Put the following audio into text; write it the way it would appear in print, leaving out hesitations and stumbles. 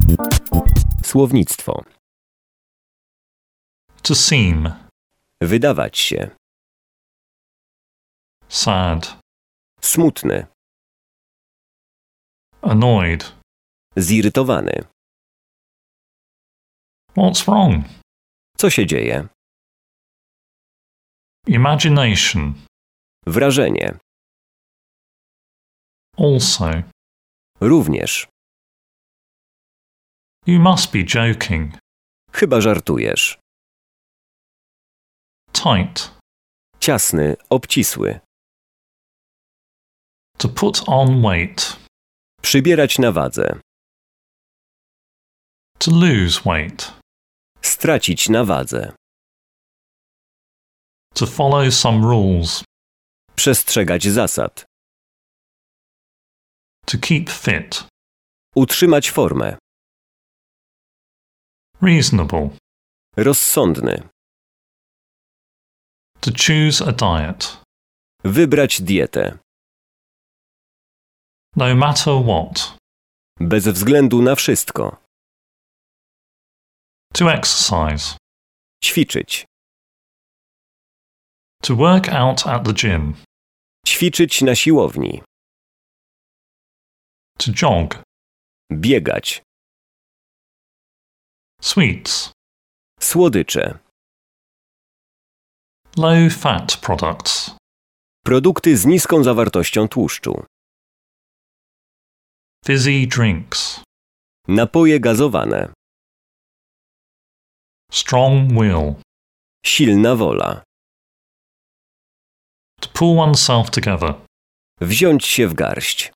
Słownictwo. To seem. Wydawać się. Sad. Smutny. Annoyed. Zirytowany. What's wrong? Co się dzieje? Imagination. Wrażenie. Also. Również. You must be joking. Chyba żartujesz. Tight. Ciasny, obcisły. To put on weight. Przybierać na wadze. To lose weight. Stracić na wadze. To follow some rules. Przestrzegać zasad. To keep fit. Utrzymać formę. Reasonable. Rozsądny. To choose a diet. Wybrać dietę. No matter what. Bez względu na wszystko. To exercise. Ćwiczyć. To work out at the gym. Ćwiczyć na siłowni. To jog. Biegać. Sweets. Słodycze. Low fat products. Produkty z niską zawartością tłuszczu. Fizzy drinks. Napoje gazowane. Strong will. Silna wola. To pull oneself together. Wziąć się w garść.